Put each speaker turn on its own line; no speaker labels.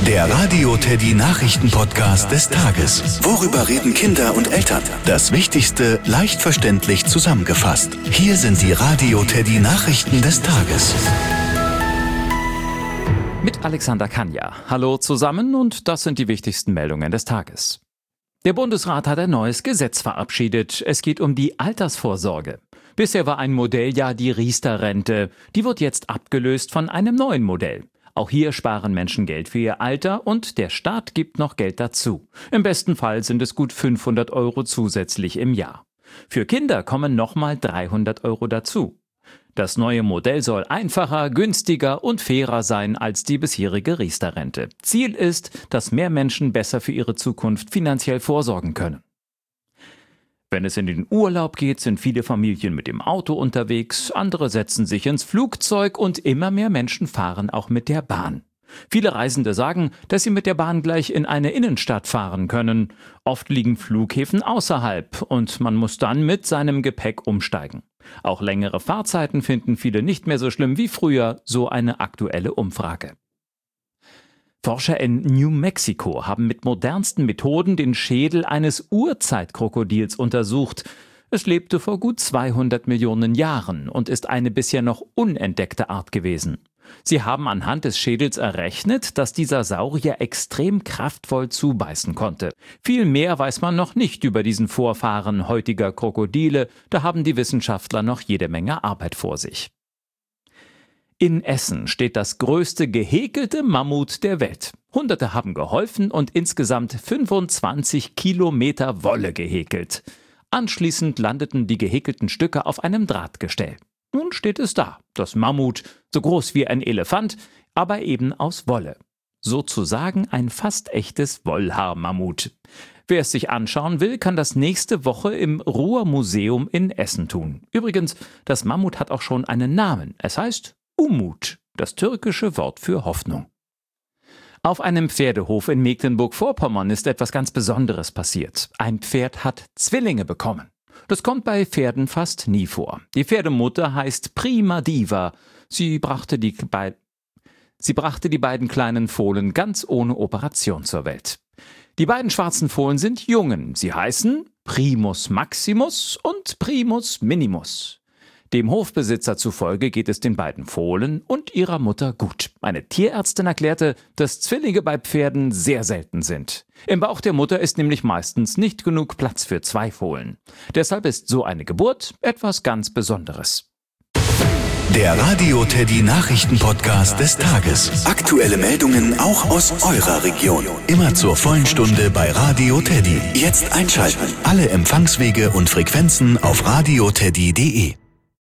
Der Radio Teddy Nachrichten-Podcast des Tages. Worüber reden Kinder und Eltern? Das Wichtigste leicht verständlich zusammengefasst. Hier sind die Radio Teddy Nachrichten des Tages.
Mit Alexander Kanja. Hallo zusammen und das sind die wichtigsten Meldungen des Tages. Der Bundesrat hat ein neues Gesetz verabschiedet. Es geht um die Altersvorsorge. Bisher war ein Modell ja die Riester-Rente. Die wird jetzt abgelöst von einem neuen Modell. Auch hier sparen Menschen Geld für ihr Alter und der Staat gibt noch Geld dazu. Im besten Fall sind es gut 500 € zusätzlich im Jahr. Für Kinder kommen nochmal 300 € dazu. Das neue Modell soll einfacher, günstiger und fairer sein als die bisherige Riester-Rente. Ziel ist, dass mehr Menschen besser für ihre Zukunft finanziell vorsorgen können. Wenn es in den Urlaub geht, sind viele Familien mit dem Auto unterwegs, andere setzen sich ins Flugzeug und immer mehr Menschen fahren auch mit der Bahn. Viele Reisende sagen, dass sie mit der Bahn gleich in eine Innenstadt fahren können. Oft liegen Flughäfen außerhalb und man muss dann mit seinem Gepäck umsteigen. Auch längere Fahrzeiten finden viele nicht mehr so schlimm wie früher, so eine aktuelle Umfrage. Forscher in New Mexico haben mit modernsten Methoden den Schädel eines Urzeitkrokodils untersucht. Es lebte vor gut 200 Millionen Jahren und ist eine bisher noch unentdeckte Art gewesen. Sie haben anhand des Schädels errechnet, dass dieser Saurier extrem kraftvoll zubeißen konnte. Viel mehr weiß man noch nicht über diesen Vorfahren heutiger Krokodile, da haben die Wissenschaftler noch jede Menge Arbeit vor sich. In Essen steht das größte gehäkelte Mammut der Welt. Hunderte haben geholfen und insgesamt 25 Kilometer Wolle gehäkelt. Anschließend landeten die gehäkelten Stücke auf einem Drahtgestell. Nun steht es da, das Mammut, so groß wie ein Elefant, aber eben aus Wolle. Sozusagen ein fast echtes Wollhaar-Mammut. Wer es sich anschauen will, kann das nächste Woche im Ruhr-Museum in Essen tun. Übrigens, das Mammut hat auch schon einen Namen. Es heißt Umut, das türkische Wort für Hoffnung. Auf einem Pferdehof in Mecklenburg-Vorpommern ist etwas ganz Besonderes passiert. Ein Pferd hat Zwillinge bekommen. Das kommt bei Pferden fast nie vor. Die Pferdemutter heißt Prima Diva. Sie brachte die beiden kleinen Fohlen ganz ohne Operation zur Welt. Die beiden schwarzen Fohlen sind Jungen. Sie heißen Primus Maximus und Primus Minimus. Dem Hofbesitzer zufolge geht es den beiden Fohlen und ihrer Mutter gut. Eine Tierärztin erklärte, dass Zwillinge bei Pferden sehr selten sind. Im Bauch der Mutter ist nämlich meistens nicht genug Platz für 2 Fohlen. Deshalb ist so eine Geburt etwas ganz Besonderes.
Der Radio Teddy Nachrichten-Podcast des Tages. Aktuelle Meldungen auch aus eurer Region. Immer zur vollen Stunde bei Radio Teddy. Jetzt einschalten. Alle Empfangswege und Frequenzen auf radioteddy.de.